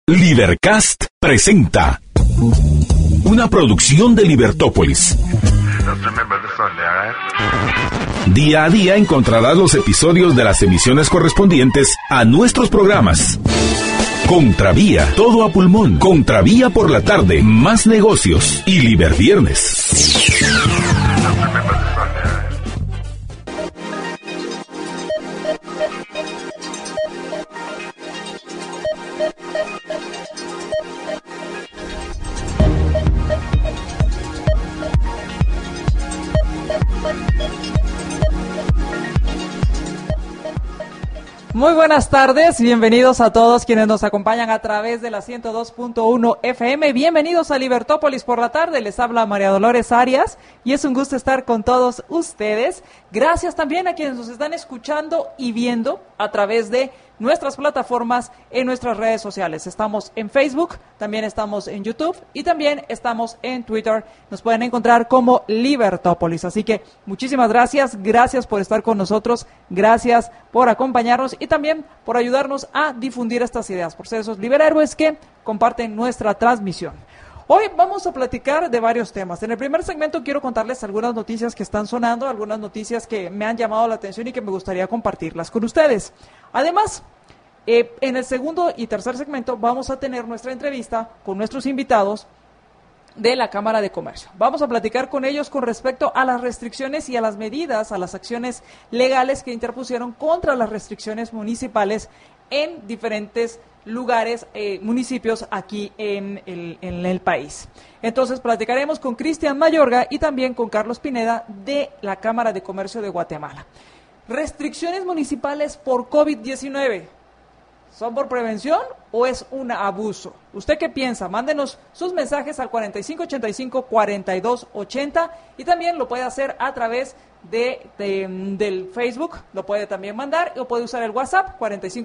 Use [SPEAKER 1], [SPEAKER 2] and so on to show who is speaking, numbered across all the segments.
[SPEAKER 1] Libercast presenta una producción de Libertópolis. Día a día encontrarás los episodios de las emisiones correspondientes a nuestros programas. Contravía, todo a pulmón. Contravía por la tarde, más negocios y Liberviernes.
[SPEAKER 2] Muy buenas tardes, bienvenidos a todos quienes nos acompañan a través de la 102.1 FM. Bienvenidos a Libertópolis por la tarde, les habla María Dolores Arias y es un gusto estar con todos ustedes. Gracias también a quienes nos están escuchando y viendo a través de nuestras plataformas en nuestras redes sociales. Estamos en Facebook, también estamos en YouTube y también estamos en Twitter. Nos pueden encontrar como Libertópolis. Así que muchísimas gracias por estar con nosotros, gracias por acompañarnos y también por ayudarnos a difundir estas ideas, por ser esos liberhéroes que comparten nuestra transmisión. Hoy vamos a platicar de varios temas. En el primer segmento quiero contarles algunas noticias que están sonando, algunas noticias que me han llamado la atención y que me gustaría compartirlas con ustedes. Además, en el segundo y tercer segmento vamos a tener nuestra entrevista con nuestros invitados de la Cámara de Comercio. Vamos a platicar con ellos con respecto a las restricciones y a las medidas, a las acciones legales que interpusieron contra las restricciones municipales en diferentes lugares, municipios aquí en el país. Entonces platicaremos con Cristian Mayorga y también con Carlos Pineda de la Cámara de Comercio de Guatemala. Restricciones municipales por COVID-19. ¿Son por prevención o es un abuso? ¿Usted qué piensa? Mándenos sus mensajes al 4585-4280 y también lo puede hacer a través del Facebook, lo puede también mandar o puede usar el WhatsApp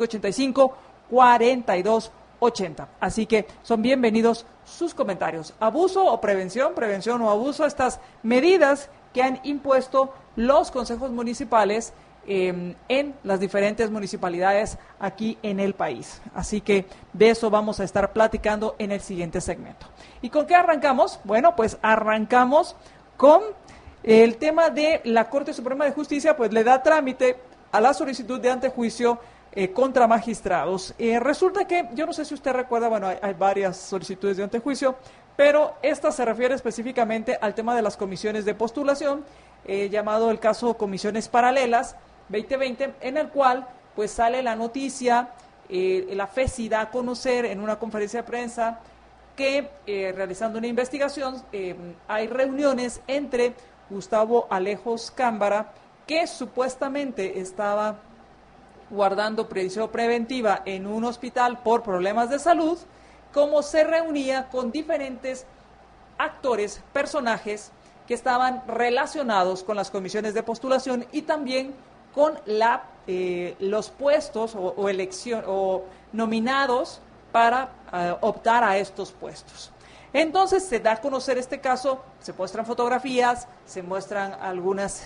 [SPEAKER 2] 4585-4280. Así que son bienvenidos sus comentarios. ¿Abuso o prevención? ¿Prevención o abuso? Estas medidas que han impuesto los consejos municipales en las diferentes municipalidades aquí en el país. Así que de eso vamos a estar platicando en el siguiente segmento. ¿Y con qué arrancamos? Bueno, pues arrancamos con el tema de la Corte Suprema de Justicia, pues le da trámite a la solicitud de antejuicio contra magistrados. Resulta que, yo no sé si usted recuerda, bueno, hay varias solicitudes de antejuicio, pero esta se refiere específicamente al tema de las comisiones de postulación, llamado el caso Comisiones Paralelas 2020, en el cual pues sale la noticia, la FESI da a conocer en una conferencia de prensa que realizando una investigación hay reuniones entre Gustavo Alejos Cámbara, que supuestamente estaba guardando prisión preventiva en un hospital por problemas de salud, como se reunía con diferentes actores, personajes que estaban relacionados con las comisiones de postulación y también con los puestos o elección o nominados para optar a estos puestos. Entonces se da a conocer este caso, se muestran fotografías, se muestran algunas,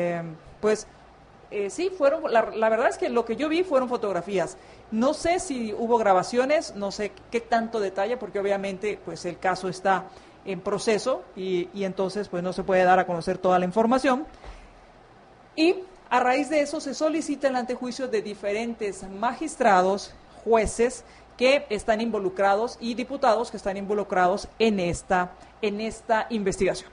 [SPEAKER 2] sí, fueron, la verdad es que lo que yo vi fueron fotografías. No sé si hubo grabaciones, no sé qué tanto detalle, porque obviamente pues el caso está en proceso y entonces pues no se puede dar a conocer toda la información. Y a raíz de eso se solicita el antejuicio de diferentes magistrados, jueces que están involucrados y diputados que están involucrados en esta investigación.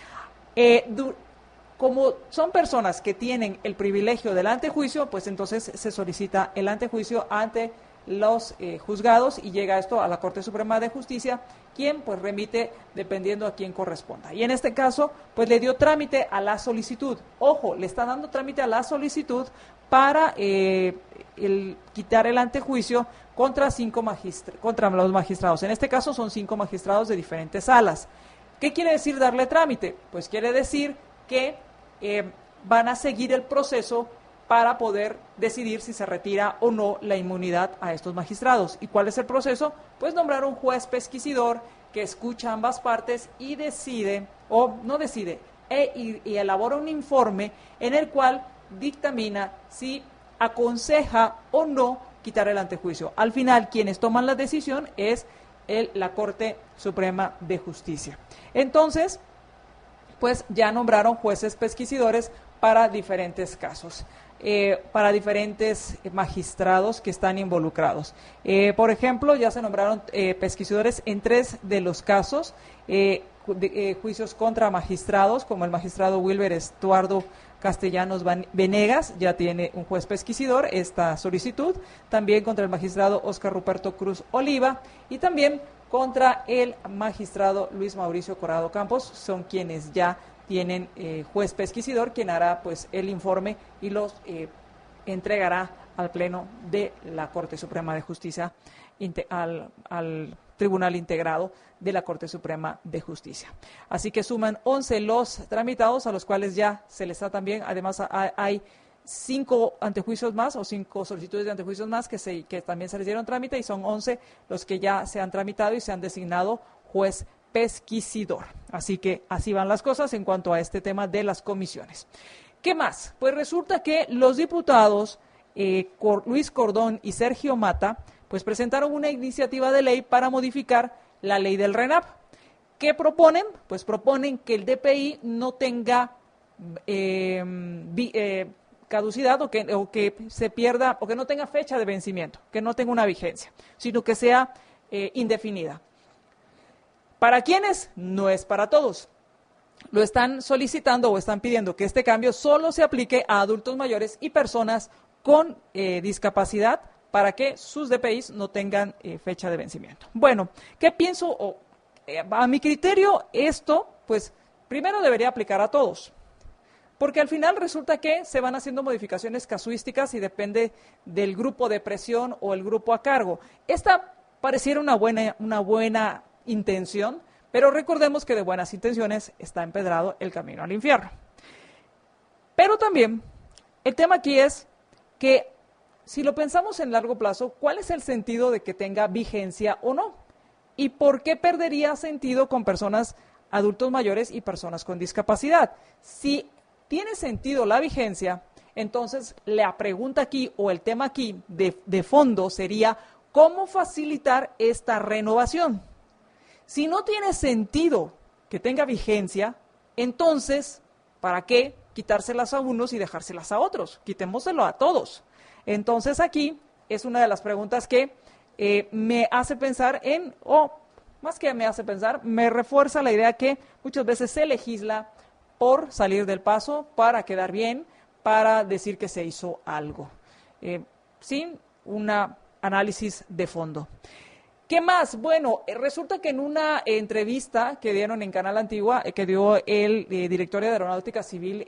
[SPEAKER 2] Como son personas que tienen el privilegio del antejuicio, pues entonces se solicita el antejuicio ante los juzgados y llega esto a la Corte Suprema de Justicia, quien pues remite dependiendo a quién corresponda. Y en este caso, pues le dio trámite a la solicitud. Ojo, le está dando trámite a la solicitud para quitar el antejuicio contra los magistrados. En este caso son 5 magistrados de diferentes salas. ¿Qué quiere decir darle trámite? Pues quiere decir que van a seguir el proceso para poder decidir si se retira o no la inmunidad a estos magistrados. ¿Y cuál es el proceso? Pues nombrar un juez pesquisidor que escucha ambas partes y decide, o no decide, y elabora un informe en el cual dictamina si aconseja o no quitar el antejuicio. Al final, quienes toman la decisión es la Corte Suprema de Justicia. Entonces, pues ya nombraron jueces pesquisidores para diferentes casos, para diferentes magistrados que están involucrados. Por ejemplo, ya se nombraron pesquisidores en 3 de los casos, juicios contra magistrados, como el magistrado Wilber Estuardo Castellanos Venegas, ya tiene un juez pesquisidor esta solicitud, también contra el magistrado Óscar Ruperto Cruz Oliva y también contra el magistrado Luis Mauricio Corrado Campos, son quienes ya tienen juez pesquisidor, quien hará pues el informe y los entregará al Pleno de la Corte Suprema de Justicia, al Tribunal Integrado de la Corte Suprema de Justicia. Así que suman 11 los tramitados, a los cuales ya se les da también, además hay 5 antejuicios más o 5 solicitudes de antejuicios más que también se les dieron trámite y son 11 los que ya se han tramitado y se han designado juez pesquisidor. Así que así van las cosas en cuanto a este tema de las comisiones. ¿Qué más? Pues resulta que los diputados Luis Cordón y Sergio Mata pues presentaron una iniciativa de ley para modificar la ley del RENAP. ¿Qué proponen? Pues proponen que el DPI no tenga caducidad o que se pierda o que no tenga fecha de vencimiento, que no tenga una vigencia, sino que sea indefinida. ¿Para quiénes? No es para todos. Lo están solicitando o están pidiendo que este cambio solo se aplique a adultos mayores y personas con discapacidad para que sus DPIs no tengan fecha de vencimiento. Bueno, ¿qué pienso? A mi criterio, esto, pues, primero debería aplicar a todos, porque al final resulta que se van haciendo modificaciones casuísticas y depende del grupo de presión o el grupo a cargo. Esta pareciera una buena intención, pero recordemos que de buenas intenciones está empedrado el camino al infierno. Pero también, el tema aquí es que si lo pensamos en largo plazo, ¿cuál es el sentido de que tenga vigencia o no? ¿Y por qué perdería sentido con personas adultos mayores y personas con discapacidad? Si tiene sentido la vigencia, entonces la pregunta aquí o el tema aquí de fondo sería ¿cómo facilitar esta renovación? Si no tiene sentido que tenga vigencia, entonces, ¿para qué quitárselas a unos y dejárselas a otros? Quitémoselo a todos. Entonces aquí es una de las preguntas que me hace pensar más que me hace pensar, me refuerza la idea que muchas veces se legisla por salir del paso, para quedar bien, para decir que se hizo algo, sin un análisis de fondo. ¿Qué más? Bueno, resulta que en una entrevista que dieron en Canal Antigua, que dio el director de Aeronáutica Civil,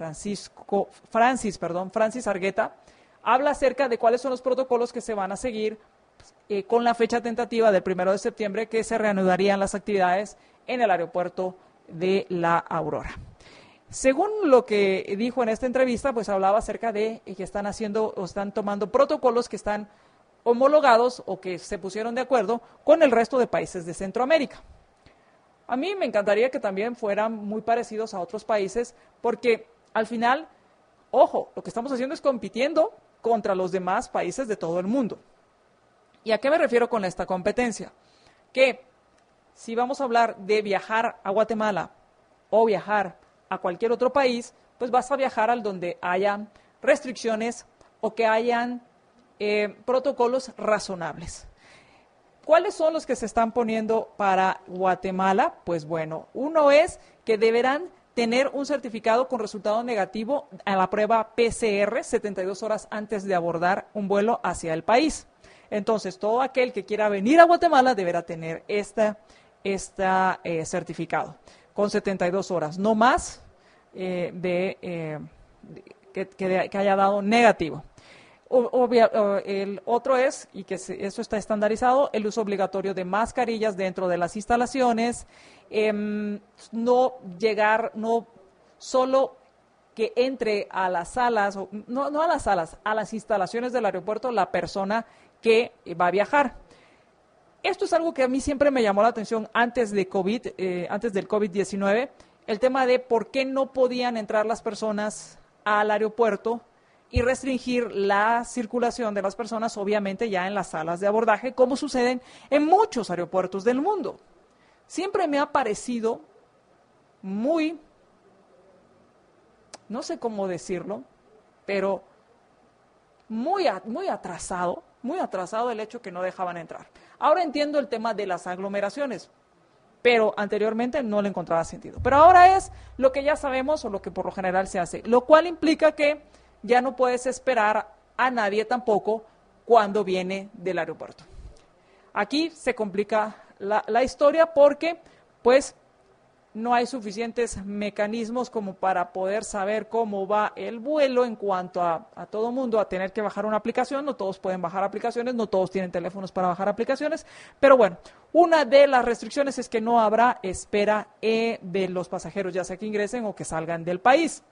[SPEAKER 2] Francis Argueta, habla acerca de cuáles son los protocolos que se van a seguir con la fecha tentativa del 1 de septiembre, que se reanudarían las actividades en el aeropuerto de La Aurora. Según lo que dijo en esta entrevista, pues hablaba acerca de que están haciendo o están tomando protocolos que están homologados o que se pusieron de acuerdo con el resto de países de Centroamérica. A mí me encantaría que también fueran muy parecidos a otros países, porque al final, ojo, lo que estamos haciendo es compitiendo contra los demás países de todo el mundo. ¿Y a qué me refiero con esta competencia? Que si vamos a hablar de viajar a Guatemala o viajar a cualquier otro país, pues vas a viajar al donde hayan restricciones o que hayan protocolos razonables. ¿Cuáles son los que se están poniendo para Guatemala? Pues bueno, uno es que deberán tener un certificado con resultado negativo a la prueba PCR 72 horas antes de abordar un vuelo hacia el país. Entonces, todo aquel que quiera venir a Guatemala deberá tener este certificado con 72 horas, no más que haya dado negativo. El otro es, y que eso está estandarizado, el uso obligatorio de mascarillas dentro de las instalaciones, no solo que entre a las salas, no a las salas, a las instalaciones del aeropuerto la persona que va a viajar. Esto es algo que a mí siempre me llamó la atención antes del COVID-19, el tema de por qué no podían entrar las personas al aeropuerto y restringir la circulación de las personas, obviamente ya en las salas de abordaje, como suceden en muchos aeropuertos del mundo. Siempre me ha parecido muy, no sé cómo decirlo, pero muy atrasado el hecho que no dejaban entrar. Ahora entiendo el tema de las aglomeraciones, pero anteriormente no le encontraba sentido. Pero ahora es lo que ya sabemos o lo que por lo general se hace, lo cual implica que ya no puedes esperar a nadie tampoco cuando viene del aeropuerto. Aquí se complica la historia porque, pues, no hay suficientes mecanismos como para poder saber cómo va el vuelo en cuanto a todo mundo a tener que bajar una aplicación. No todos pueden bajar aplicaciones, no todos tienen teléfonos para bajar aplicaciones, pero bueno, una de las restricciones es que no habrá espera de los pasajeros, ya sea que ingresen o que salgan del país.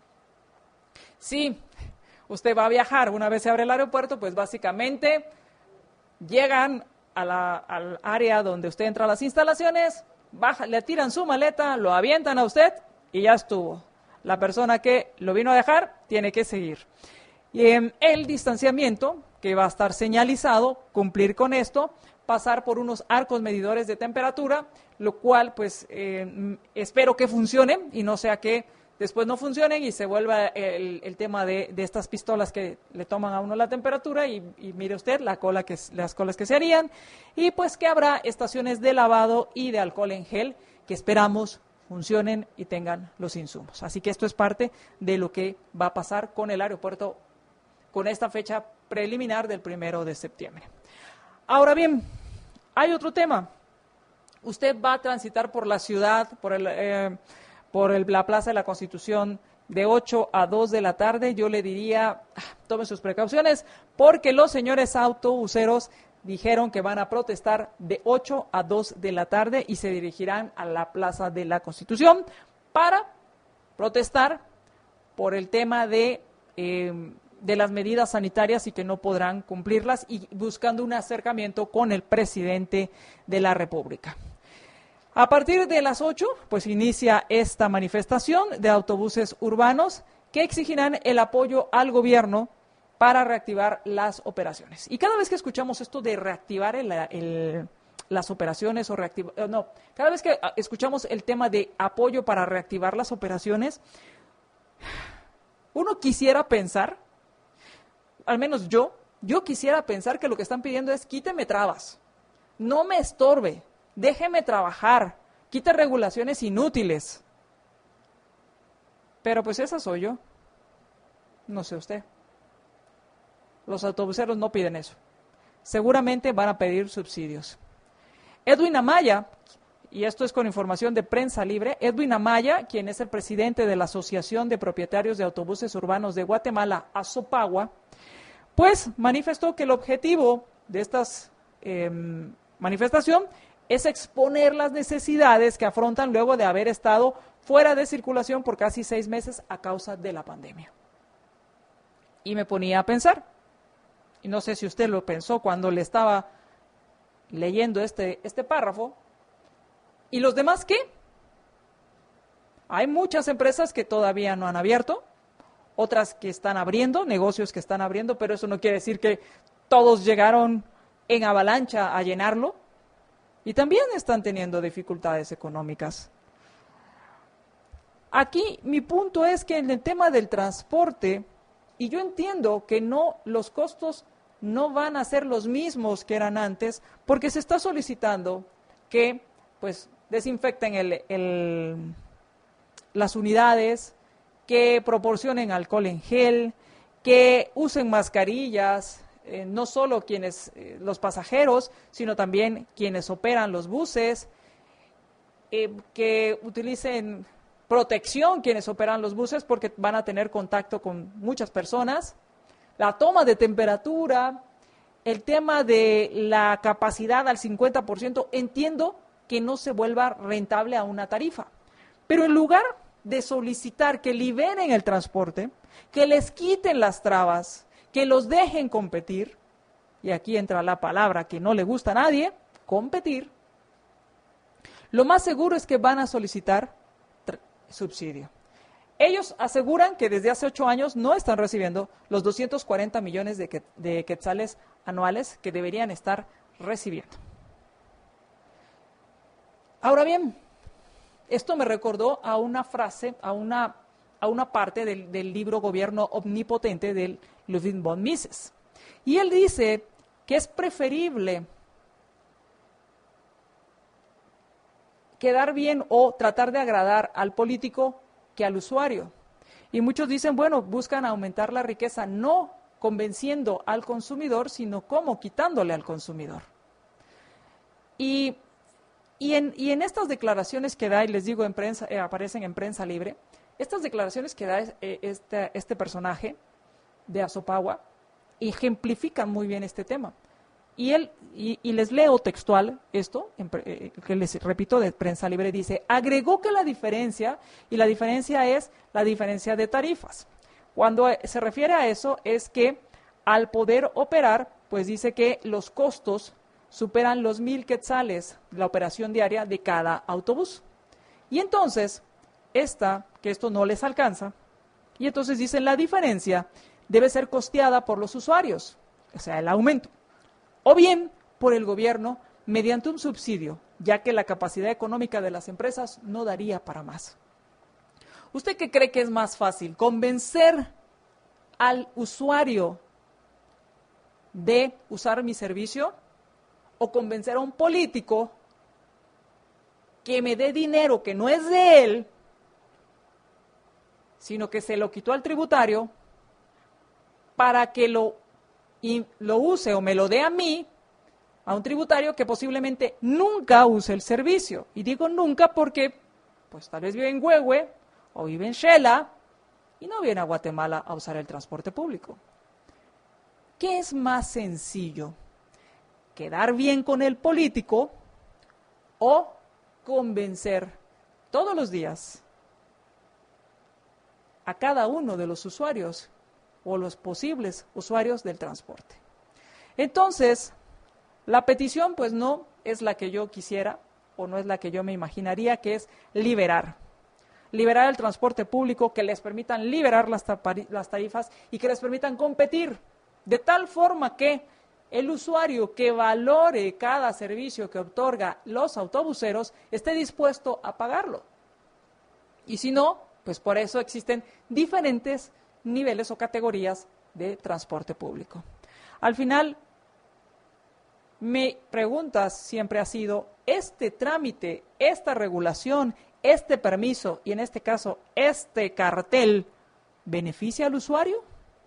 [SPEAKER 2] Si usted va a viajar, una vez se abre el aeropuerto, pues básicamente llegan al área donde usted entra a las instalaciones, le tiran su maleta, lo avientan a usted y ya estuvo. La persona que lo vino a dejar tiene que seguir. Y el distanciamiento, que va a estar señalizado, cumplir con esto, pasar por unos arcos medidores de temperatura, lo cual pues espero que funcione y no sea que después no funcionen y se vuelva el tema de estas pistolas que le toman a uno la temperatura y mire usted las colas que se harían, y pues que habrá estaciones de lavado y de alcohol en gel que esperamos funcionen y tengan los insumos. Así que esto es parte de lo que va a pasar con el aeropuerto con esta fecha preliminar del 1 de septiembre. Ahora bien, hay otro tema. Usted va a transitar por la ciudad, por la Plaza de la Constitución de 8 a 2 de la tarde, yo le diría, tomen sus precauciones, porque los señores autobuseros dijeron que van a protestar de 8 a 2 de la tarde y se dirigirán a la Plaza de la Constitución para protestar por el tema de las medidas sanitarias y que no podrán cumplirlas, y buscando un acercamiento con el presidente de la República. A partir de las 8, pues inicia esta manifestación de autobuses urbanos que exigirán el apoyo al gobierno para reactivar las operaciones. Y cada vez que escuchamos esto de reactivar las operaciones cada vez que escuchamos el tema de apoyo para reactivar las operaciones, uno quisiera pensar, al menos yo quisiera pensar que lo que están pidiendo es quíteme trabas, no me estorbe, déjeme trabajar, quite regulaciones inútiles. Pero pues esa soy yo. No sé usted. Los autobuseros no piden eso. Seguramente van a pedir subsidios. Edwin Amaya, y esto es con información de Prensa Libre, Edwin Amaya, quien es el presidente de la Asociación de Propietarios de Autobuses Urbanos de Guatemala, ASOPAGUA, pues manifestó que el objetivo de estas manifestación es exponer las necesidades que afrontan luego de haber estado fuera de circulación por casi 6 meses a causa de la pandemia. Y me ponía a pensar, y no sé si usted lo pensó cuando le estaba leyendo este párrafo, ¿y los demás qué? Hay muchas empresas que todavía no han abierto, otras que están abriendo, negocios que están abriendo, pero eso no quiere decir que todos llegaron en avalancha a llenarlo. Y también están teniendo dificultades económicas. Aquí mi punto es que en el tema del transporte, y yo entiendo que los costos no van a ser los mismos que eran antes, porque se está solicitando que pues desinfecten las unidades, que proporcionen alcohol en gel, que usen mascarillas, no solo los pasajeros, sino también quienes operan los buses, que utilicen protección quienes operan los buses porque van a tener contacto con muchas personas, la toma de temperatura, el tema de la capacidad al 50%, entiendo que no se vuelva rentable a una tarifa, pero en lugar de solicitar que liberen el transporte, que les quiten las trabas, que los dejen competir, y aquí entra la palabra que no le gusta a nadie, competir, lo más seguro es que van a solicitar subsidio. Ellos aseguran que desde hace 8 años no están recibiendo los 240 millones de quetzales anuales que deberían estar recibiendo. Ahora bien, esto me recordó a una frase, a una parte del libro Gobierno Omnipotente de Ludwig von Mises. Y él dice que es preferible quedar bien o tratar de agradar al político que al usuario. Y muchos dicen, bueno, buscan aumentar la riqueza no convenciendo al consumidor, sino como quitándole al consumidor. Y en estas declaraciones que da, y les digo, aparecen en Prensa Libre, estas declaraciones que da este personaje de Azopagua ejemplifican muy bien este tema. Y les leo textual esto, que les repito, de Prensa Libre, dice, agregó que la diferencia es la diferencia de tarifas. Cuando se refiere a eso es que al poder operar, pues dice que los costos superan los 1,000 quetzales la operación diaria de cada autobús. Y entonces, que esto no les alcanza, y entonces dicen la diferencia debe ser costeada por los usuarios, o sea, el aumento, o bien por el gobierno mediante un subsidio, ya que la capacidad económica de las empresas no daría para más. ¿Usted qué cree que es más fácil? ¿Convencer al usuario de usar mi servicio o convencer a un político que me dé dinero que no es de él, sino que se lo quitó al tributario para que lo use o me lo dé a mí, a un tributario que posiblemente nunca use el servicio? Y digo nunca porque pues tal vez vive en Huehue o vive en Xela y no viene a Guatemala a usar el transporte público. ¿Qué es más sencillo? ¿Quedar bien con el político o convencer todos los días a cada uno de los usuarios o los posibles usuarios del transporte? Entonces, la petición pues no es la que yo quisiera o no es la que yo me imaginaría, que es liberar el transporte público, que les permitan liberar las tarifas y que les permitan competir de tal forma que el usuario que valore cada servicio que otorga los autobuseros esté dispuesto a pagarlo. Y si no, pues por eso existen diferentes niveles o categorías de transporte público. Al final, mi pregunta siempre ha sido, ¿este trámite, esta regulación, este permiso y en este caso este cartel beneficia al usuario?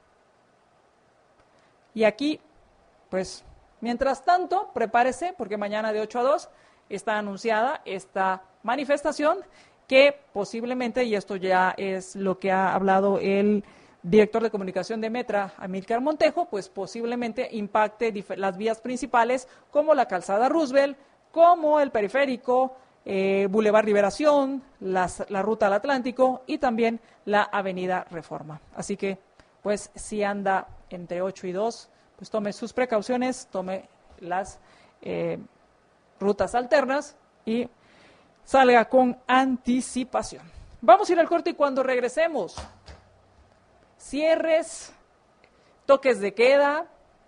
[SPEAKER 2] Y aquí, pues, mientras tanto, prepárese porque mañana de 8 a 2 está anunciada esta manifestación que posiblemente, y esto ya es lo que ha hablado el director de comunicación de Metra, Amílcar Montejo, pues posiblemente impacte las vías principales como la Calzada Roosevelt, como el Periférico, Boulevard Liberación, la Ruta al Atlántico y también la Avenida Reforma. Así que, pues, si anda entre 8 y 2, pues tome sus precauciones, tome las rutas alternas y salga con anticipación. Vamos a ir al corte y cuando regresemos, cierres, toques de queda,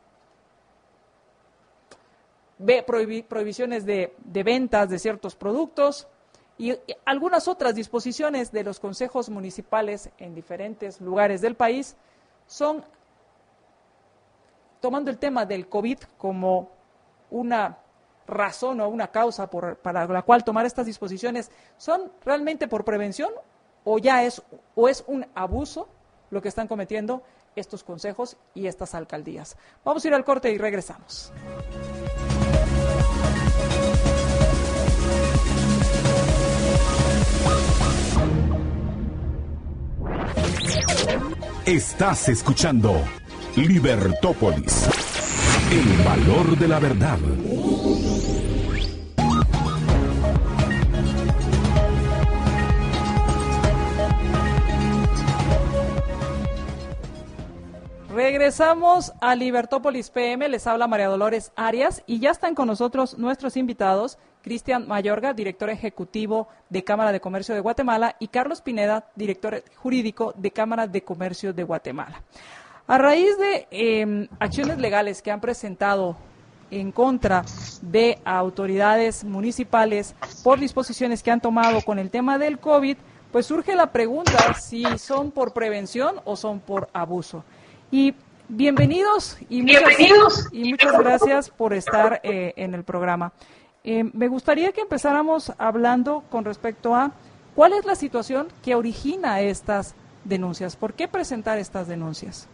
[SPEAKER 2] prohibiciones de ventas de ciertos productos y algunas otras disposiciones de los consejos municipales en diferentes lugares del país son tomando el tema del COVID como una razón o una causa para la cual tomar estas disposiciones. ¿Son realmente por prevención o es un abuso lo que están cometiendo estos consejos y estas alcaldías? Vamos a ir al corte y regresamos.
[SPEAKER 1] Estás escuchando Libertópolis, el valor de la verdad.
[SPEAKER 2] Regresamos a Libertópolis PM, les habla María Dolores Arias y ya están con nosotros nuestros invitados Cristian Mayorga, director ejecutivo de Cámara de Comercio de Guatemala, y Carlos Pineda, director jurídico de Cámara de Comercio de Guatemala. A raíz de acciones legales que han presentado en contra de autoridades municipales por disposiciones que han tomado con el tema del COVID, pues surge la pregunta si son por prevención o son por abuso. Y bienvenidos y muchas gracias por estar en el programa. Me gustaría que empezáramos hablando con respecto a cuál es la situación que origina estas denuncias. ¿Por qué presentar estas denuncias?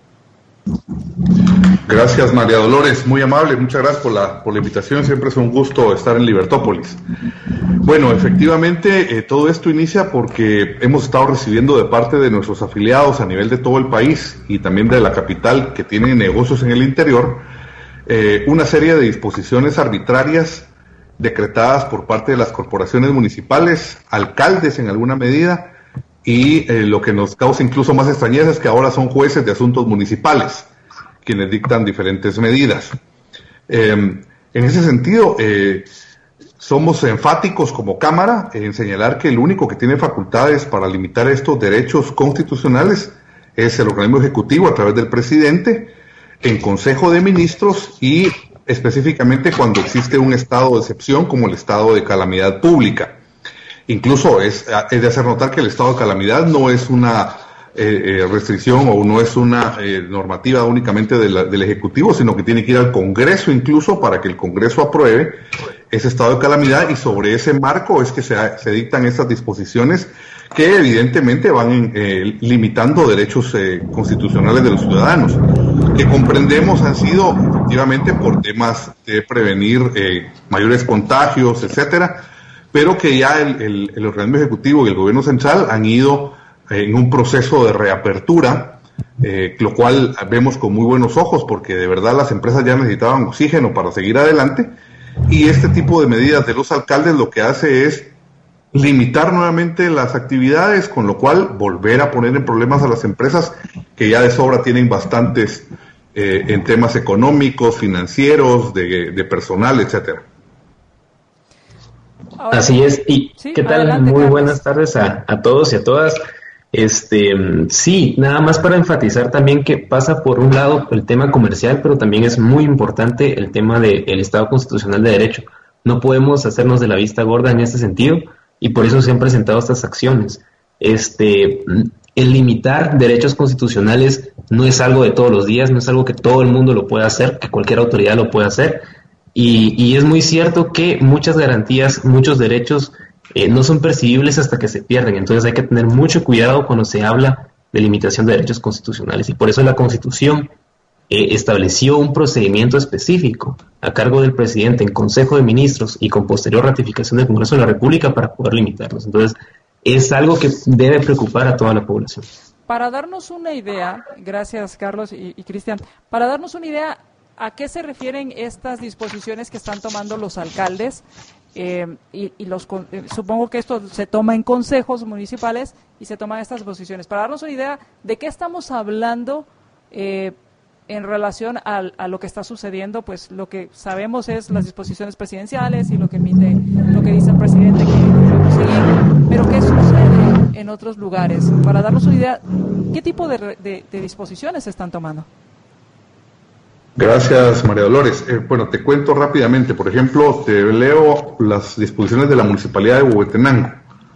[SPEAKER 3] Gracias, María Dolores, muy amable, muchas gracias por la invitación, siempre es un gusto estar en Libertópolis. Bueno, efectivamente, todo esto inicia porque hemos estado recibiendo de parte de nuestros afiliados a nivel de todo el país y también de la capital que tienen negocios en el interior, una serie de disposiciones arbitrarias decretadas por parte de las corporaciones municipales, alcaldes en alguna medida, y lo que nos causa incluso más extrañeza es que ahora son jueces de asuntos municipales quienes dictan diferentes medidas. En ese sentido, somos enfáticos como Cámara en señalar que el único que tiene facultades para limitar estos derechos constitucionales es el organismo ejecutivo a través del presidente, en Consejo de Ministros y específicamente cuando existe un estado de excepción como el estado de calamidad pública. Incluso es de hacer notar que el estado de calamidad no es una restricción o no es una normativa únicamente del Ejecutivo, sino que tiene que ir al Congreso incluso para que el Congreso apruebe ese estado de calamidad, y sobre ese marco es que se dictan estas disposiciones que evidentemente van limitando derechos constitucionales de los ciudadanos, que comprendemos han sido efectivamente por temas de prevenir mayores contagios, etcétera, pero que ya el organismo ejecutivo y el gobierno central han ido en un proceso de reapertura, lo cual vemos con muy buenos ojos porque de verdad las empresas ya necesitaban oxígeno para seguir adelante, y este tipo de medidas de los alcaldes lo que hace es limitar nuevamente las actividades, con lo cual volver a poner en problemas a las empresas que ya de sobra tienen bastantes en temas económicos, financieros, de personal, etcétera.
[SPEAKER 4] Así es, y
[SPEAKER 2] sí,
[SPEAKER 4] ¿qué tal?
[SPEAKER 2] Adelante,
[SPEAKER 4] Muy
[SPEAKER 2] Carlos.
[SPEAKER 4] buenas tardes a todos y a todas. Sí, nada más para enfatizar también que pasa por un lado el tema comercial, pero también es muy importante el tema del Estado Constitucional de Derecho. No podemos hacernos de la vista gorda en este sentido, y por eso se han presentado estas acciones. El limitar derechos constitucionales no es algo de todos los días, no es algo que todo el mundo lo pueda hacer, que cualquier autoridad lo pueda hacer, y es muy cierto que muchas garantías, muchos derechos no son percibibles hasta que se pierden. Entonces hay que tener mucho cuidado cuando se habla de limitación de derechos constitucionales, y por eso la Constitución estableció un procedimiento específico a cargo del presidente en Consejo de Ministros y con posterior ratificación del Congreso de la República para poder limitarlos. Entonces es algo que debe preocupar a toda la población.
[SPEAKER 2] Para darnos una idea, gracias Carlos y Cristian, para darnos una idea a qué se refieren estas disposiciones que están tomando los alcaldes, supongo que esto se toma en consejos municipales y se toman estas posiciones. Para darnos una idea de qué estamos hablando en relación a lo que está sucediendo, pues lo que sabemos es las disposiciones presidenciales y lo que dice el presidente que debemos seguir, pero ¿qué sucede en otros lugares? Para darnos una idea, ¿qué tipo de disposiciones se están tomando?
[SPEAKER 3] Gracias, María Dolores. Bueno, te cuento rápidamente. Por ejemplo, te leo las disposiciones de la Municipalidad de Huehuetenango,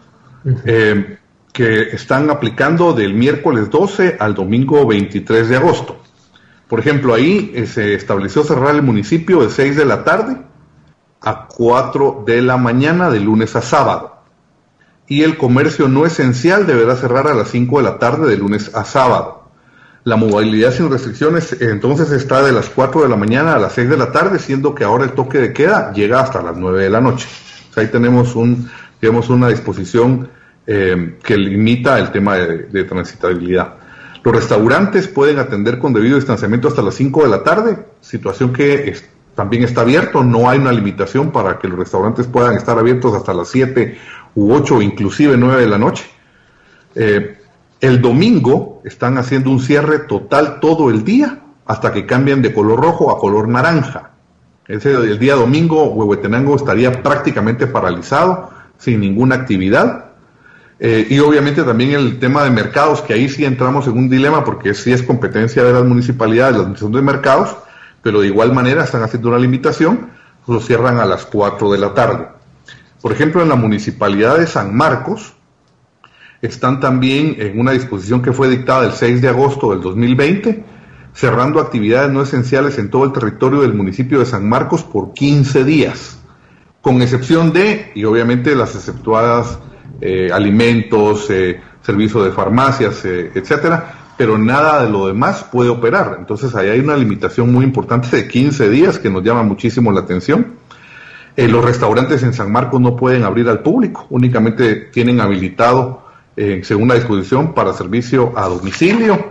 [SPEAKER 3] que están aplicando del miércoles 12 al domingo 23 de agosto. Por ejemplo, ahí se estableció cerrar el municipio de 6 de la tarde a 4 de la mañana de lunes a sábado. Y el comercio no esencial deberá cerrar a las 5 de la tarde de lunes a sábado. La movilidad sin restricciones entonces está de las 4 de la mañana a las 6 de la tarde, siendo que ahora el toque de queda llega hasta las 9 de la noche. O sea, ahí tenemos una disposición que limita el tema de transitabilidad. Los restaurantes pueden atender con debido distanciamiento hasta las 5 de la tarde, situación que también está abierto. No hay una limitación para que los restaurantes puedan estar abiertos hasta las 7 u 8, inclusive 9 de la noche. El domingo están haciendo un cierre total todo el día hasta que cambian de color rojo a color naranja. El día domingo Huehuetenango estaría prácticamente paralizado, sin ninguna actividad. Y obviamente también el tema de mercados, que ahí sí entramos en un dilema, porque sí es competencia de las municipalidades, la administración de mercados, pero de igual manera están haciendo una limitación, lo cierran a las 4 de la tarde. Por ejemplo, en la municipalidad de San Marcos, están también en una disposición que fue dictada el 6 de agosto del 2020, cerrando actividades no esenciales en todo el territorio del municipio de San Marcos por 15 días, con excepción de, y obviamente las exceptuadas alimentos, servicio de farmacias, etcétera, pero nada de lo demás puede operar. Entonces ahí hay una limitación muy importante de 15 días que nos llama muchísimo la atención. Los restaurantes en San Marcos no pueden abrir al público, únicamente tienen habilitado, según la disposición, para servicio a domicilio.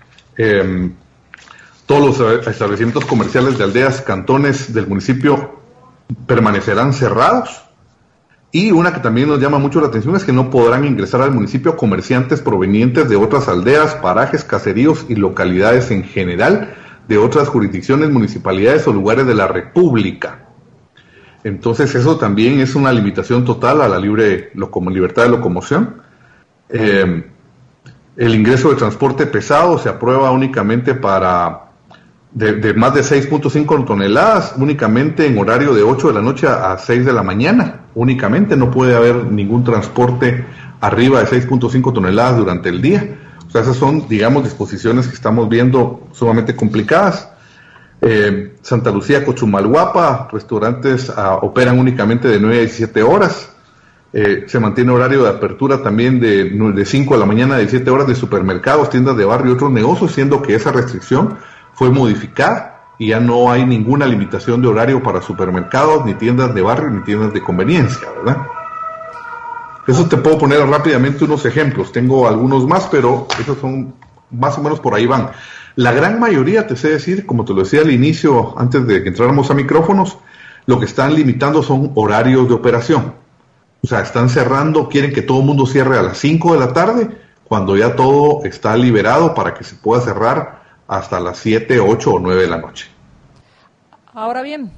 [SPEAKER 3] Todos los establecimientos comerciales de aldeas, cantones del municipio permanecerán cerrados. Y una que también nos llama mucho la atención es que no podrán ingresar al municipio comerciantes provenientes de otras aldeas, parajes, caseríos y localidades en general de otras jurisdicciones, municipalidades o lugares de la República. Entonces eso también es una limitación total a la libertad de locomoción. El ingreso de transporte pesado se aprueba únicamente para de más de 6.5 toneladas, únicamente en horario de 8 de la noche a 6 de la mañana, únicamente, no puede haber ningún transporte arriba de 6.5 toneladas durante el día. O sea, esas son, digamos, disposiciones que estamos viendo sumamente complicadas. Santa Lucía, Cochumalguapa, restaurantes operan únicamente de 9 a 17 horas. Se mantiene horario de apertura también de 5 de la mañana a 17 horas de supermercados, tiendas de barrio y otros negocios, siendo que esa restricción fue modificada y ya no hay ninguna limitación de horario para supermercados, ni tiendas de barrio, ni tiendas de conveniencia, ¿verdad? Eso te puedo poner rápidamente unos ejemplos, tengo algunos más, pero esos son más o menos por ahí van. La gran mayoría, te sé decir, como te lo decía al inicio, antes de que entráramos a micrófonos, lo que están limitando son horarios de operación. O sea, están cerrando, quieren que todo el mundo cierre a las 5 de la tarde, cuando ya todo está liberado para que se pueda cerrar hasta las 7, 8 o 9 de la noche.
[SPEAKER 2] Ahora bien,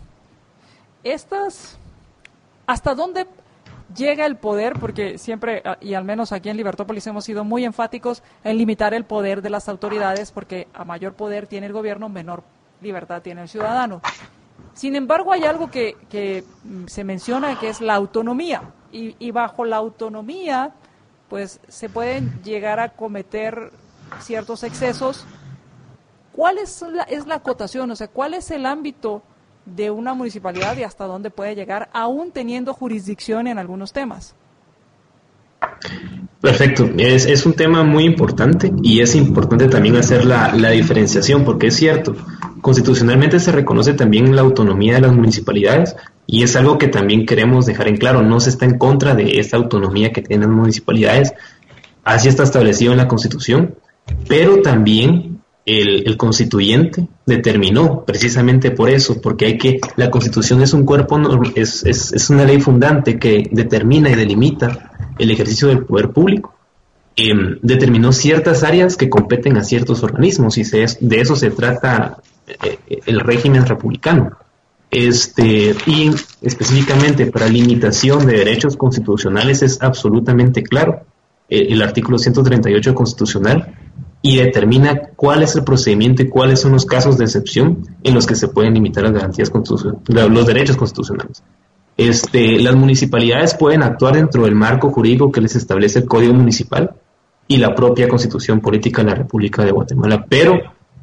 [SPEAKER 2] ¿hasta dónde llega el poder? Porque siempre, y al menos aquí en Libertópolis hemos sido muy enfáticos en limitar el poder de las autoridades, porque a mayor poder tiene el gobierno, menor libertad tiene el ciudadano. Sin embargo, hay algo que se menciona, que es la autonomía, y bajo la autonomía, pues se pueden llegar a cometer ciertos excesos. ¿Cuál es la acotación? O sea, ¿cuál es el ámbito de una municipalidad y hasta dónde puede llegar, aún teniendo jurisdicción en algunos temas?
[SPEAKER 4] Perfecto, es un tema muy importante y es importante también hacer la diferenciación, porque es cierto, constitucionalmente se reconoce también la autonomía de las municipalidades y es algo que también queremos dejar en claro, no se está en contra de esta autonomía que tienen las municipalidades, así está establecido en la Constitución, pero también el constituyente determinó precisamente por eso, porque la Constitución es un cuerpo, es una ley fundante que determina y delimita el ejercicio del poder público. Determinó ciertas áreas que competen a ciertos organismos y de eso se trata el régimen republicano. Y específicamente para limitación de derechos constitucionales es absolutamente claro el artículo 138 constitucional, y determina cuál es el procedimiento y cuáles son los casos de excepción en los que se pueden limitar las garantías los derechos constitucionales. Las municipalidades pueden actuar dentro del marco jurídico que les establece el Código Municipal y la propia Constitución Política de la República de Guatemala, pero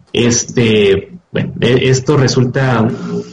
[SPEAKER 4] esto resulta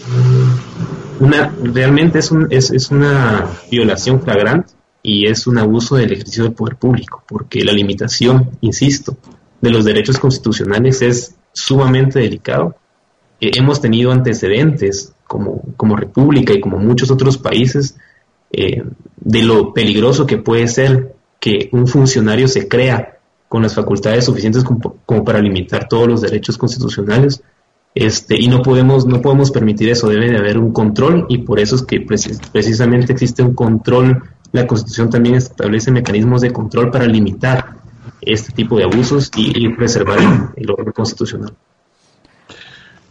[SPEAKER 4] realmente es una violación flagrante y es un abuso del ejercicio del poder público, porque la limitación, insisto, de los derechos constitucionales es sumamente delicado. Hemos tenido antecedentes como República y como muchos otros países de lo peligroso que puede ser que un funcionario se crea con las facultades suficientes como para limitar todos los derechos constitucionales, y no podemos permitir eso. Debe de haber un control y por eso es que precisamente existe un control. La Constitución también establece mecanismos de control para limitar este tipo de abusos y preservar el orden constitucional.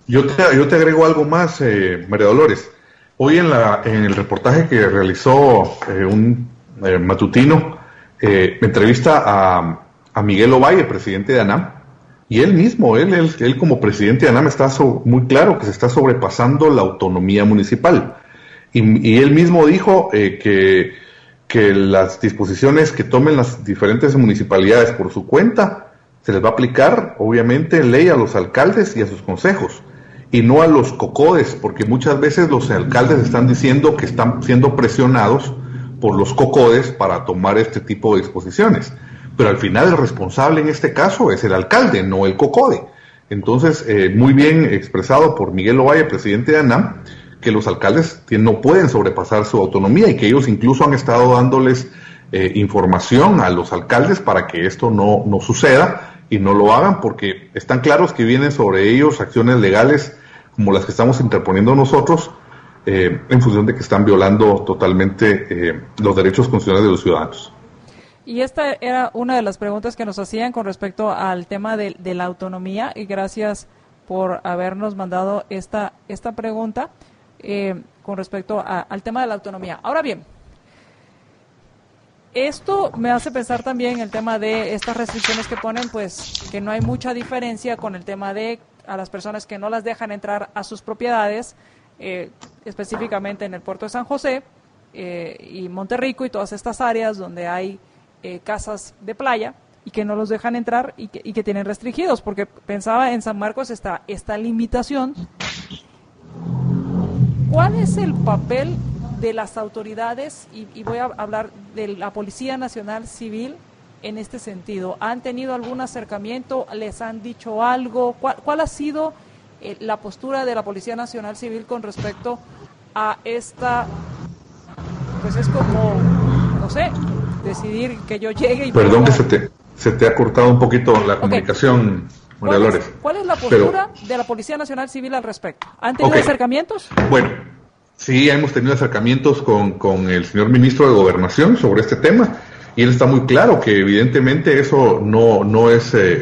[SPEAKER 3] Yo te agrego algo más, María Dolores. Hoy en el reportaje que realizó un matutino, entrevista a Miguel Ovalle, presidente de ANAM, y él mismo, él como presidente de ANAM está muy claro que se está sobrepasando la autonomía municipal. Y él mismo dijo que las disposiciones que tomen las diferentes municipalidades por su cuenta se les va a aplicar, obviamente, en ley a los alcaldes y a sus consejos, y no a los cocodes, porque muchas veces los alcaldes están diciendo que están siendo presionados por los cocodes para tomar este tipo de disposiciones. Pero al final el responsable en este caso es el alcalde, no el cocode. Entonces, muy bien expresado por Miguel Ovalle, presidente de ANAM, que los alcaldes no pueden sobrepasar su autonomía y que ellos incluso han estado dándoles información a los alcaldes para que esto no suceda y no lo hagan, porque están claros que vienen sobre ellos acciones legales como las que estamos interponiendo nosotros, en función de que están violando totalmente los derechos constitucionales de los ciudadanos.
[SPEAKER 2] Y esta era una de las preguntas que nos hacían con respecto al tema de la autonomía, y gracias por habernos mandado esta pregunta con respecto al tema de la autonomía. Ahora bien, esto me hace pensar también el tema de estas restricciones que ponen, pues que no hay mucha diferencia con el tema de a las personas que no las dejan entrar a sus propiedades, específicamente en el puerto de San José y Monterrico y todas estas áreas donde hay casas de playa y que no los dejan entrar y que tienen restringidos, porque pensaba en San Marcos esta limitación. ¿Cuál es el papel de las autoridades, y voy a hablar de la Policía Nacional Civil en este sentido? ¿Han tenido algún acercamiento? ¿Les han dicho algo? ¿Cuál ha sido la postura de la Policía Nacional Civil con respecto a esta, pues es como, no sé, decidir que yo llegue y...
[SPEAKER 3] Perdón que se te ha cortado un poquito la comunicación, María Dolores.
[SPEAKER 2] ¿Cuál es la postura de la Policía Nacional Civil al respecto? ¿Han tenido acercamientos?
[SPEAKER 3] Bueno, sí, hemos tenido acercamientos con el señor ministro de Gobernación sobre este tema, y él está muy claro que evidentemente eso no se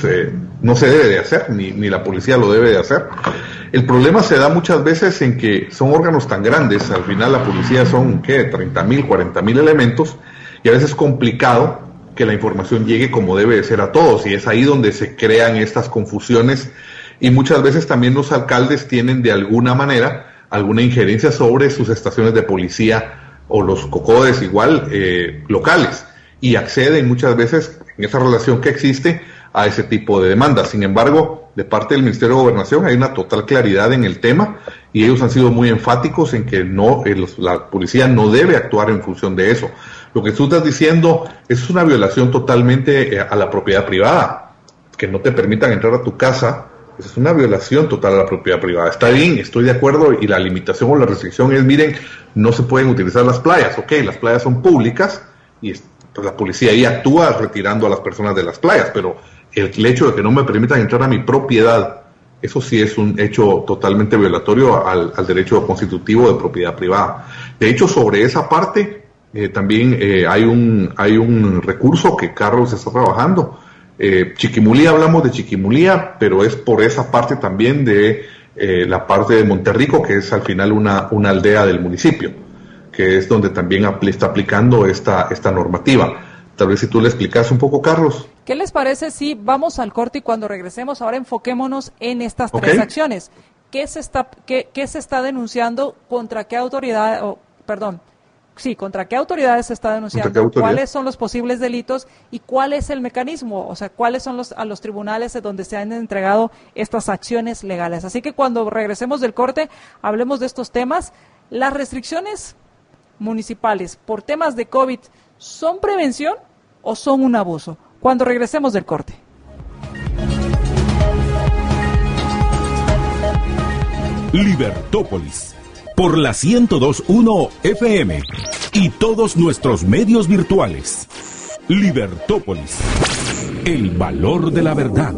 [SPEAKER 3] debe de hacer, ni la policía lo debe de hacer. El problema se da muchas veces en que son órganos tan grandes, al final la policía son, 30,000, 40,000 elementos, y a veces es complicado que la información llegue como debe de ser a todos, y es ahí donde se crean estas confusiones, y muchas veces también los alcaldes tienen de alguna manera alguna injerencia sobre sus estaciones de policía o los cocodes igual locales, y acceden muchas veces en esa relación que existe a ese tipo de demandas. Sin embargo, de parte del Ministerio de Gobernación hay una total claridad en el tema, y ellos han sido muy enfáticos en que la policía no debe actuar en función de eso. Lo que tú estás diciendo es una violación totalmente a la propiedad privada. Que no te permitan entrar a tu casa, es una violación total a la propiedad privada. Está bien, estoy de acuerdo, y la limitación o la restricción es, miren, no se pueden utilizar las playas. Ok, las playas son públicas y pues la policía ahí actúa retirando a las personas de las playas, pero el hecho de que no me permitan entrar a mi propiedad, eso sí es un hecho totalmente violatorio al derecho constitutivo de propiedad privada. De hecho, sobre esa parte también hay un recurso que Carlos está trabajando. Chiquimulía, hablamos de Chiquimulía, pero es por esa parte también de la parte de Monterrico, que es al final una aldea del municipio, que es donde también está aplicando esta normativa. Tal vez si tú le explicas un poco, Carlos.
[SPEAKER 2] ¿Qué les parece si vamos al corte y cuando regresemos ahora enfoquémonos en estas tres acciones? ¿Qué se está denunciando? ¿Contra qué autoridad? ¿Contra qué autoridades se está denunciando? ¿Cuáles son los posibles delitos y cuál es el mecanismo? O sea, ¿cuáles son a los tribunales donde se han entregado estas acciones legales? Así que cuando regresemos del corte, hablemos de estos temas. Las restricciones municipales por temas de COVID, ¿son prevención o son un abuso? Cuando regresemos del corte.
[SPEAKER 1] Libertópolis, por la 102.1 FM y todos nuestros medios virtuales. Libertópolis, el valor de la verdad.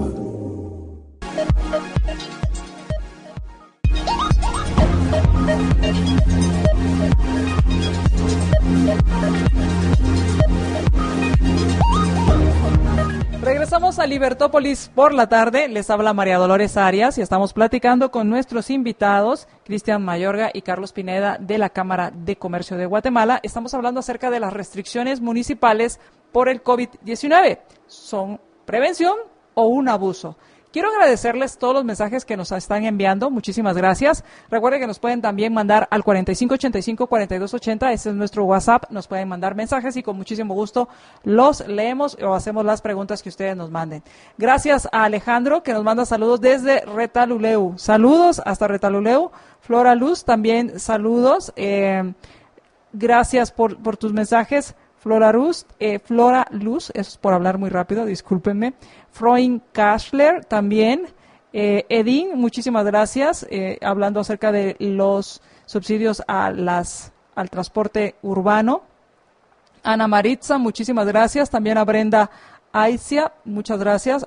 [SPEAKER 2] Regresamos a Libertópolis por la tarde. Les habla María Dolores Arias y estamos platicando con nuestros invitados, Cristian Mayorga y Carlos Pineda de la Cámara de Comercio de Guatemala. Estamos hablando acerca de las restricciones municipales por el COVID-19. ¿Son prevención o un abuso? Quiero agradecerles todos los mensajes que nos están enviando. Muchísimas gracias. Recuerden que nos pueden también mandar al 4585-4280. Ese es nuestro WhatsApp. Nos pueden mandar mensajes y con muchísimo gusto los leemos o hacemos las preguntas que ustedes nos manden. Gracias a Alejandro, que nos manda saludos desde Retaluleu. Saludos hasta Retaluleu. Flora Luz, también saludos. Gracias por tus mensajes. Flora Luz, eso es por hablar muy rápido, discúlpenme. Freud Kashler también. Edín, muchísimas gracias, hablando acerca de los subsidios al transporte urbano. Ana Maritza, muchísimas gracias. También a Brenda Aicia, muchas gracias.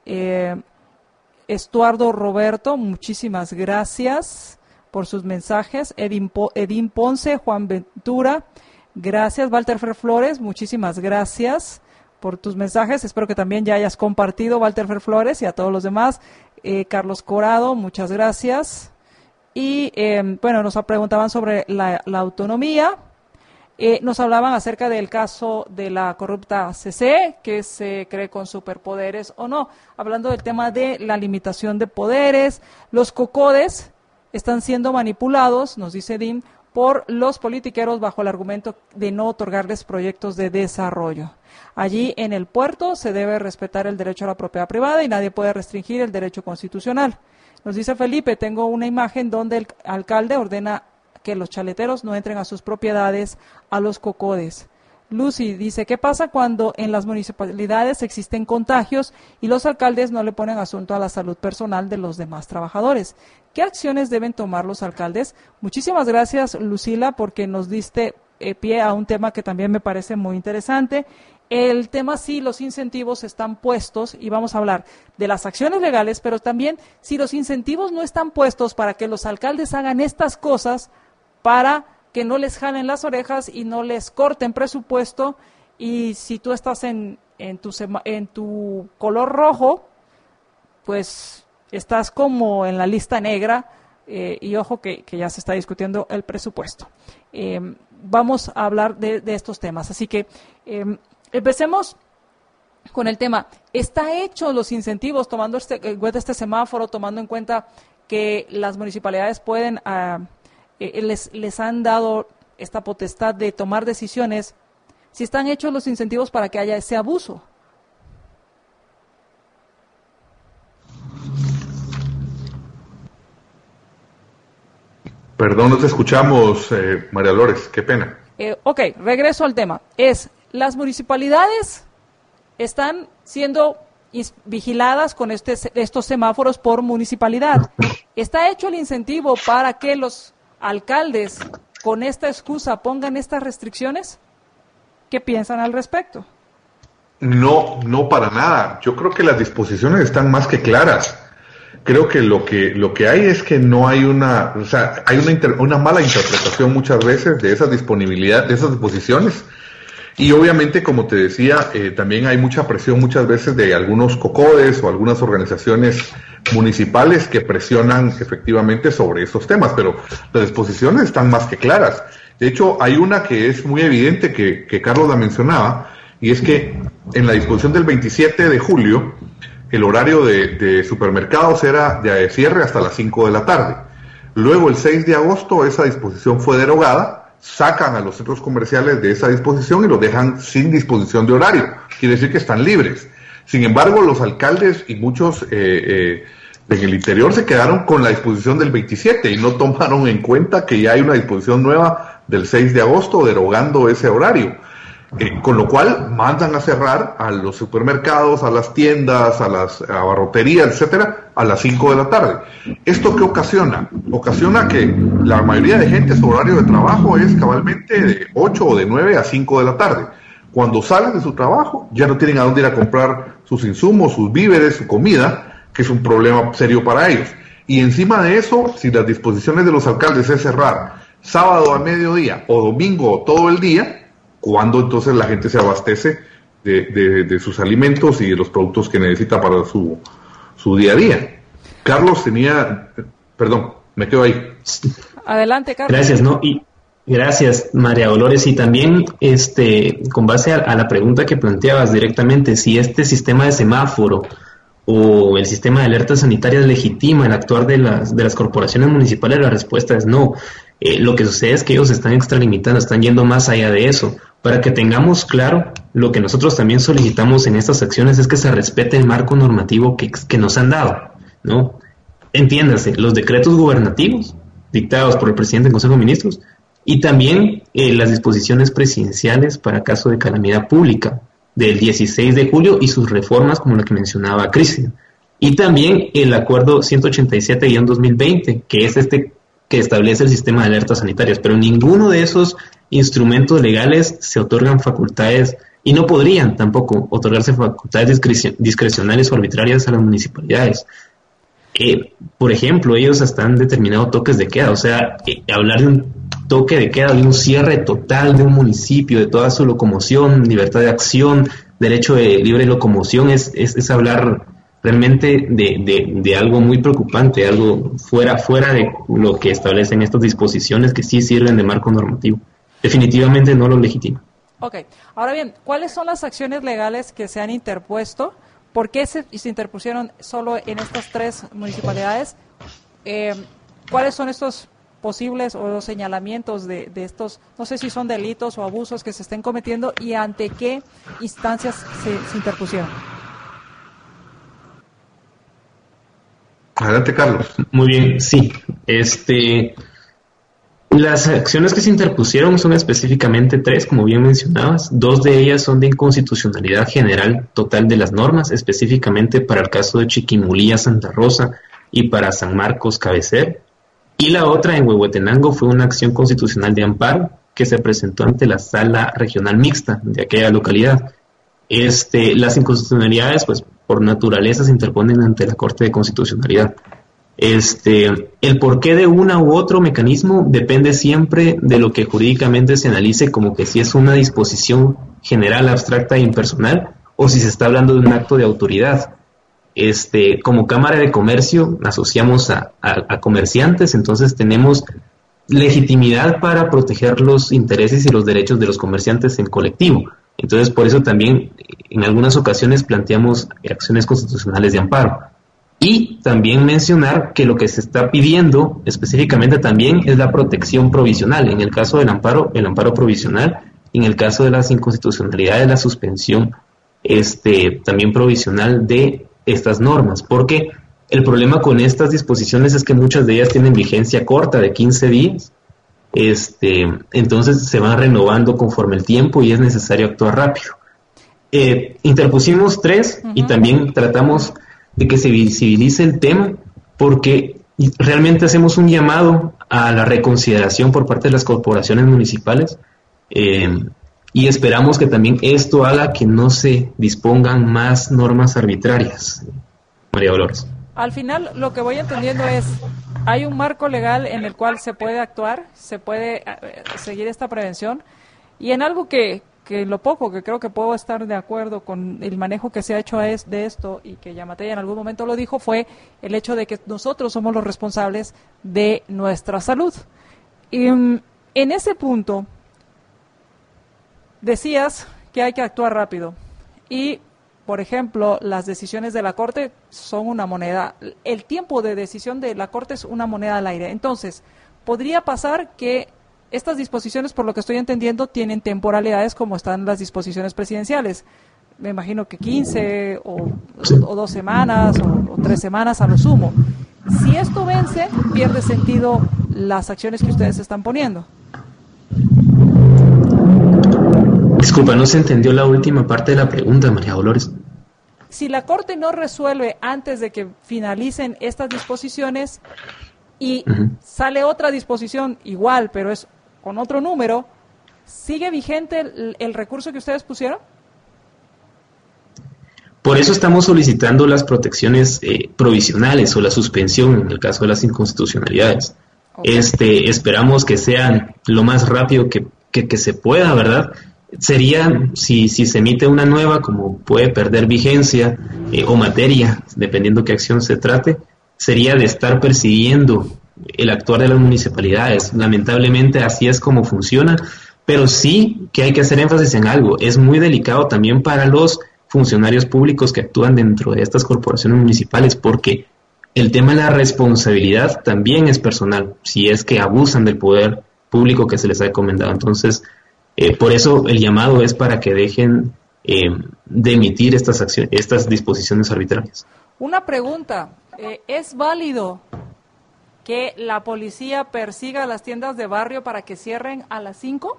[SPEAKER 2] Estuardo Roberto, muchísimas gracias por sus mensajes. Edín Ponce, Juan Ventura. Gracias, Walter Fer Flores, muchísimas gracias por tus mensajes. Espero que también ya hayas compartido, Walter Fer Flores, y a todos los demás. Carlos Corado, muchas gracias. Y bueno, nos preguntaban sobre la autonomía. Nos hablaban acerca del caso de la corrupta CC, que se cree con superpoderes o no. Hablando del tema de la limitación de poderes, los cocodes están siendo manipulados, nos dice Dim, por los politiqueros bajo el argumento de no otorgarles proyectos de desarrollo. Allí en el puerto se debe respetar el derecho a la propiedad privada y nadie puede restringir el derecho constitucional. Nos dice Felipe, tengo una imagen donde el alcalde ordena que los chaleteros no entren a sus propiedades, a los cocodes. Lucy dice, ¿qué pasa cuando en las municipalidades existen contagios y los alcaldes no le ponen asunto a la salud personal de los demás trabajadores? ¿Qué acciones deben tomar los alcaldes? Muchísimas gracias, Lucila, porque nos diste pie a un tema que también me parece muy interesante. El tema sí, los incentivos están puestos y vamos a hablar de las acciones legales, pero también si los incentivos no están puestos para que los alcaldes hagan estas cosas para que no les jalen las orejas y no les corten presupuesto, y si tú estás en tu color rojo, pues estás como en la lista negra, y ojo que ya se está discutiendo el presupuesto. Vamos a hablar de estos temas, así que empecemos con el tema. ¿Está hecho los incentivos tomando este semáforo, tomando en cuenta que las municipalidades pueden les han dado esta potestad de tomar decisiones, si están hechos los incentivos para que haya ese abuso?
[SPEAKER 3] Perdón, no te escuchamos, María Dolores, qué pena.
[SPEAKER 2] Ok, regreso al tema. Las municipalidades están siendo vigiladas con estos semáforos por municipalidad. ¿Está hecho el incentivo para que los alcaldes con esta excusa pongan estas restricciones? ¿Qué piensan al respecto?
[SPEAKER 3] No para nada. Yo creo que las disposiciones están más que claras. Creo que lo que hay es que no hay hay una mala interpretación muchas veces de esa disponibilidad, de esas disposiciones. Y obviamente, como te decía, también hay mucha presión muchas veces de algunos cocodes o algunas organizaciones municipales que presionan efectivamente sobre estos temas, pero las disposiciones están más que claras. De hecho, hay una que es muy evidente que Carlos la mencionaba, y es que en la disposición del 27 de julio, el horario de supermercados era de cierre hasta las 5 de la tarde. Luego, el 6 de agosto, esa disposición fue derogada. Sacan a los centros comerciales de esa disposición y los dejan sin disposición de horario. Quiere decir que están libres. Sin embargo, los alcaldes y muchos en el interior se quedaron con la disposición del 27 y no tomaron en cuenta que ya hay una disposición nueva del 6 de agosto derogando ese horario. Con lo cual mandan a cerrar a los supermercados, a las tiendas, a las abarroterías, etcétera, a las 5 de la tarde. ¿Esto qué ocasiona? Ocasiona que la mayoría de gente su horario de trabajo es cabalmente de 8 o de 9 a 5 de la tarde. Cuando salen de su trabajo ya no tienen a dónde ir a comprar sus insumos, sus víveres, su comida, que es un problema serio para ellos. Y encima de eso, si las disposiciones de los alcaldes es cerrar sábado a mediodía o domingo todo el día, ¿cuándo entonces la gente se abastece de sus alimentos y de los productos que necesita para su día a día. Carlos perdón, me quedo ahí.
[SPEAKER 2] Adelante, Carlos.
[SPEAKER 4] Gracias, ¿no? Y gracias, María Dolores. Y también, con base a la pregunta que planteabas directamente, si este sistema de semáforo o el sistema de alertas sanitarias legitima el actuar de las corporaciones municipales, la respuesta es no. Lo que sucede es que ellos están extralimitando, están yendo más allá de eso. Para que tengamos claro, lo que nosotros también solicitamos en estas acciones es que se respete el marco normativo que nos han dado, ¿no? Entiéndase, los decretos gubernativos dictados por el presidente del Consejo de Ministros y también las disposiciones presidenciales para caso de calamidad pública del 16 de julio y sus reformas como la que mencionaba Cristian. Y también el acuerdo 187-2020, que es que establece el sistema de alertas sanitarias, pero ninguno de esos instrumentos legales se otorgan facultades y no podrían tampoco otorgarse facultades discrecionales o arbitrarias a las municipalidades. Por ejemplo, ellos hasta han determinado toques de queda, o sea, hablar de un toque de queda, de un cierre total de un municipio, de toda su locomoción, libertad de acción, derecho de libre locomoción, es hablar realmente de algo muy preocupante, algo fuera de lo que establecen estas disposiciones que sí sirven de marco normativo. Definitivamente no lo legitima.
[SPEAKER 2] Ok, ahora bien, ¿cuáles son las acciones legales que se han interpuesto? ¿Por qué se interpusieron solo en estas 3 municipalidades? ¿Cuáles son estos posibles o los señalamientos de estos, no sé si son delitos o abusos que se estén cometiendo y ante qué instancias se interpusieron?
[SPEAKER 3] Adelante, Carlos.
[SPEAKER 4] Muy bien, sí. Las acciones que se interpusieron son específicamente 3, como bien mencionabas. 2 de ellas son de inconstitucionalidad general total de las normas, específicamente para el caso de Chiquimulía, Santa Rosa y para San Marcos, Cabecera. Y la otra en Huehuetenango fue una acción constitucional de amparo que se presentó ante la Sala Regional Mixta de aquella localidad. Las inconstitucionalidades, pues, por naturaleza se interponen ante la Corte de Constitucionalidad. El porqué de una u otro mecanismo depende siempre de lo que jurídicamente se analice como que si es una disposición general, abstracta e impersonal o si se está hablando de un acto de autoridad. Como Cámara de Comercio asociamos a comerciantes, entonces tenemos legitimidad para proteger los intereses y los derechos de los comerciantes en colectivo. Entonces, por eso también en algunas ocasiones planteamos acciones constitucionales de amparo. Y también mencionar que lo que se está pidiendo específicamente también es la protección provisional. En el caso del amparo, el amparo provisional, y en el caso de las inconstitucionalidades, la suspensión también provisional de estas normas. Porque el problema con estas disposiciones es que muchas de ellas tienen vigencia corta de 15 días. Entonces se van renovando conforme el tiempo y es necesario actuar rápido. Interpusimos 3 y también tratamos de que se visibilice el tema porque realmente hacemos un llamado a la reconsideración por parte de las corporaciones municipales y esperamos que también esto haga que no se dispongan más normas arbitrarias. María Dolores.
[SPEAKER 2] Al final lo que voy entendiendo es, hay un marco legal en el cual se puede actuar, se puede seguir esta prevención y en algo que lo poco que creo que puedo estar de acuerdo con el manejo que se ha hecho de esto y que Yamatei en algún momento lo dijo fue el hecho de que nosotros somos los responsables de nuestra salud. Y en ese punto decías que hay que actuar rápido y por ejemplo, las decisiones de la Corte son una moneda. El tiempo de decisión de la Corte es una moneda al aire. Entonces, podría pasar que estas disposiciones, por lo que estoy entendiendo, tienen temporalidades como están las disposiciones presidenciales. Me imagino que 15 o 2 semanas o 3 semanas a lo sumo. Si esto vence, pierde sentido las acciones que ustedes están poniendo.
[SPEAKER 4] Disculpa, no se entendió la última parte de la pregunta, María Dolores.
[SPEAKER 2] Si la Corte no resuelve antes de que finalicen estas disposiciones y sale otra disposición igual, pero es con otro número, ¿sigue vigente el recurso que ustedes pusieron?
[SPEAKER 4] Por eso estamos solicitando las protecciones provisionales o la suspensión en el caso de las inconstitucionalidades. Okay. Esperamos que sean lo más rápido que se pueda, ¿verdad? sería, si se emite una nueva, como puede perder vigencia o materia, dependiendo qué acción se trate, sería de estar persiguiendo el actuar de las municipalidades. Lamentablemente así es como funciona, pero sí que hay que hacer énfasis en algo. Es muy delicado también para los funcionarios públicos que actúan dentro de estas corporaciones municipales, porque el tema de la responsabilidad también es personal, si es que abusan del poder público que se les ha encomendado. Entonces, por eso el llamado es para que dejen de emitir estas disposiciones arbitrarias.
[SPEAKER 2] Una pregunta, ¿es válido que la policía persiga las tiendas de barrio para que cierren a las 5?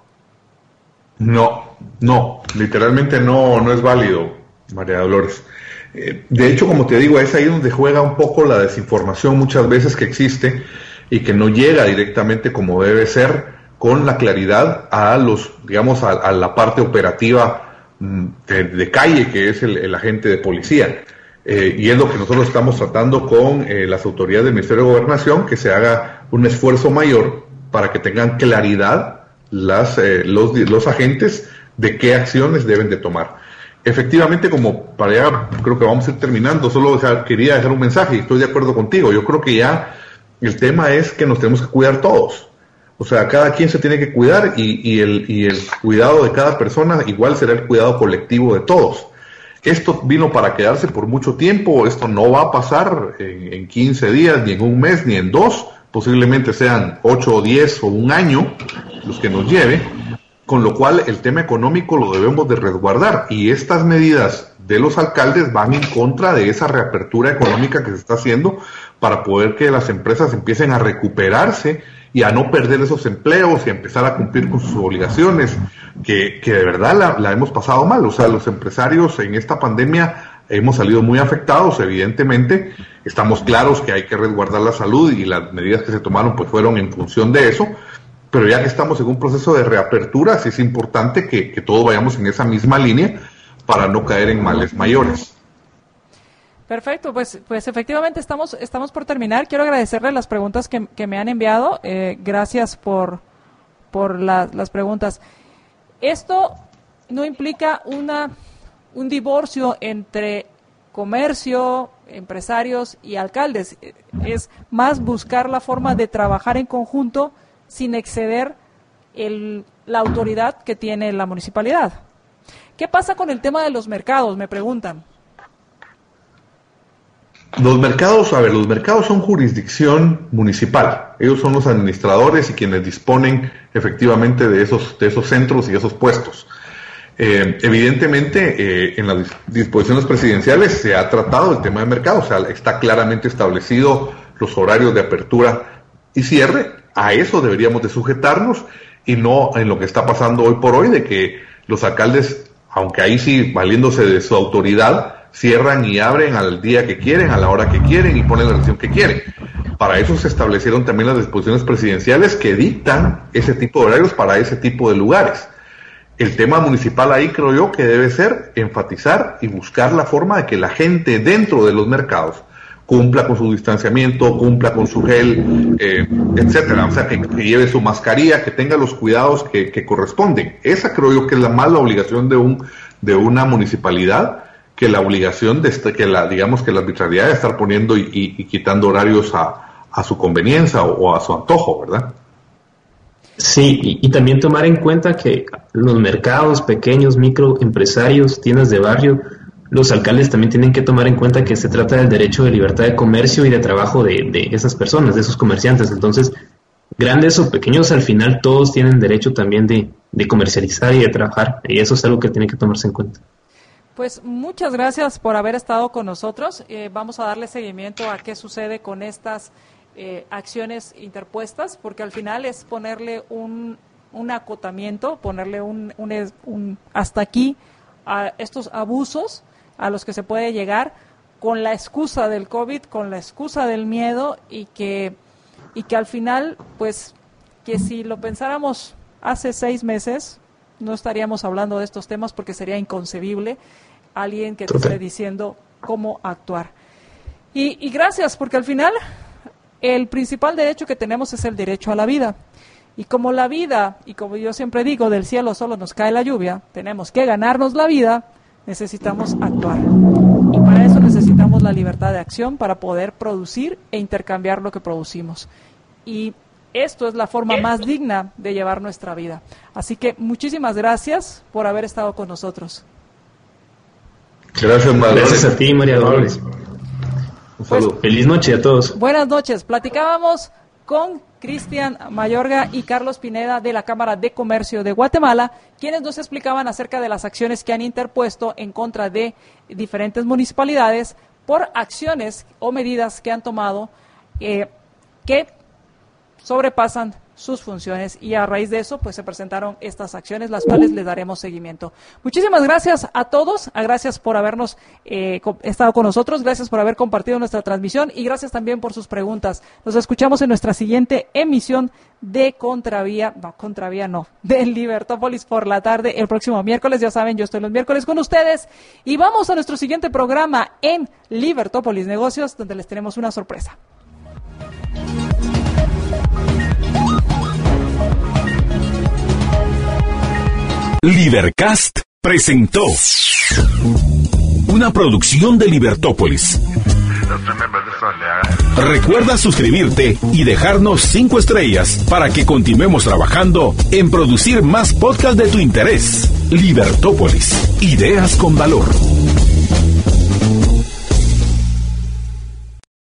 [SPEAKER 3] No, literalmente no es válido, María Dolores. De hecho, como te digo, es ahí donde juega un poco la desinformación muchas veces que existe y que no llega directamente como debe ser, con la claridad a la parte operativa de calle, que es el agente de policía. Y es lo que nosotros estamos tratando con las autoridades del Ministerio de Gobernación, que se haga un esfuerzo mayor para que tengan claridad los agentes de qué acciones deben de tomar. Efectivamente, como para allá creo que vamos a ir terminando, solo quería dejar un mensaje y estoy de acuerdo contigo. Yo creo que ya el tema es que nos tenemos que cuidar todos. O sea, cada quien se tiene que cuidar y el cuidado de cada persona igual será el cuidado colectivo de todos. Esto vino para quedarse por mucho tiempo, esto no va a pasar en 15 días, ni en un mes, ni en 2, posiblemente sean 8 o 10 o un año los que nos lleve, con lo cual el tema económico lo debemos de resguardar y estas medidas de los alcaldes van en contra de esa reapertura económica que se está haciendo para poder que las empresas empiecen a recuperarse y a no perder esos empleos y a empezar a cumplir con sus obligaciones, que de verdad la hemos pasado mal. O sea, los empresarios en esta pandemia hemos salido muy afectados, evidentemente. Estamos claros que hay que resguardar la salud y las medidas que se tomaron pues fueron en función de eso, pero ya que estamos en un proceso de reapertura, sí es importante que todos vayamos en esa misma línea para no caer en males mayores.
[SPEAKER 2] Perfecto, pues efectivamente estamos por terminar. Quiero agradecerle las preguntas que me han enviado. Gracias por las preguntas. Esto no implica un divorcio entre comercio, empresarios y alcaldes. Es más buscar la forma de trabajar en conjunto sin exceder la autoridad que tiene la municipalidad. ¿Qué pasa con el tema de los mercados? Me preguntan.
[SPEAKER 3] Los mercados son jurisdicción municipal. Ellos son los administradores y quienes disponen efectivamente de esos centros y esos puestos. Evidentemente, en las disposiciones presidenciales se ha tratado el tema de mercados. O sea, está claramente establecido los horarios de apertura y cierre. A eso deberíamos de sujetarnos y no en lo que está pasando hoy por hoy, de que los alcaldes, aunque ahí sí valiéndose de su autoridad, cierran y abren al día que quieren, a la hora que quieren y ponen la restricción que quieren. Para eso se establecieron también las disposiciones presidenciales que dictan ese tipo de horarios para ese tipo de lugares. El tema municipal ahí creo yo que debe ser enfatizar y buscar la forma de que la gente dentro de los mercados cumpla con su distanciamiento, cumpla con su gel, etcétera. O sea, que lleve su mascarilla, que tenga los cuidados que corresponden. Esa creo yo que es la más la obligación de una municipalidad, que la obligación que la arbitrariedad de estar poniendo y quitando horarios a su conveniencia o a su antojo, ¿verdad?
[SPEAKER 4] Sí, y también tomar en cuenta que los mercados pequeños, microempresarios, tiendas de barrio, los alcaldes también tienen que tomar en cuenta que se trata del derecho de libertad de comercio y de trabajo de esas personas, de esos comerciantes. Entonces, grandes o pequeños, al final todos tienen derecho también de comercializar y de trabajar, y eso es algo que tiene que tomarse en cuenta.
[SPEAKER 2] Pues muchas gracias por haber estado con nosotros. Vamos a darle seguimiento a qué sucede con estas acciones interpuestas, porque al final es ponerle un acotamiento, ponerle un hasta aquí a estos abusos a los que se puede llegar con la excusa del COVID, con la excusa del miedo y que al final, pues, que si lo pensáramos hace 6 meses, no estaríamos hablando de estos temas porque sería inconcebible alguien que te esté diciendo cómo actuar. Y gracias, porque al final el principal derecho que tenemos es el derecho a la vida. Y como la vida, y como yo siempre digo, del cielo solo nos cae la lluvia, tenemos que ganarnos la vida, necesitamos actuar. Y para eso necesitamos la libertad de acción para poder producir e intercambiar lo que producimos. Y esto es la forma más digna de llevar nuestra vida. Así que muchísimas gracias por haber estado con nosotros.
[SPEAKER 3] Gracias, María.
[SPEAKER 4] Gracias a ti, María Dolores. Un saludo. Feliz noche a todos.
[SPEAKER 2] Buenas noches. Platicábamos con Cristian Mayorga y Carlos Pineda de la Cámara de Comercio de Guatemala, quienes nos explicaban acerca de las acciones que han interpuesto en contra de diferentes municipalidades por acciones o medidas que han tomado que sobrepasan sus funciones, y a raíz de eso pues se presentaron estas acciones, las cuales les daremos seguimiento. Muchísimas gracias a todos, gracias por habernos estado con nosotros, gracias por haber compartido nuestra transmisión y gracias también por sus preguntas. Nos escuchamos en nuestra siguiente emisión de de Libertópolis por la tarde el próximo miércoles. Ya saben, yo estoy los miércoles con ustedes y vamos a nuestro siguiente programa en Libertópolis Negocios, donde les tenemos una sorpresa.
[SPEAKER 1] Libercast presentó una producción de Libertópolis. Recuerda suscribirte y dejarnos 5 estrellas para que continuemos trabajando en producir más podcasts de tu interés. Libertópolis, ideas con valor.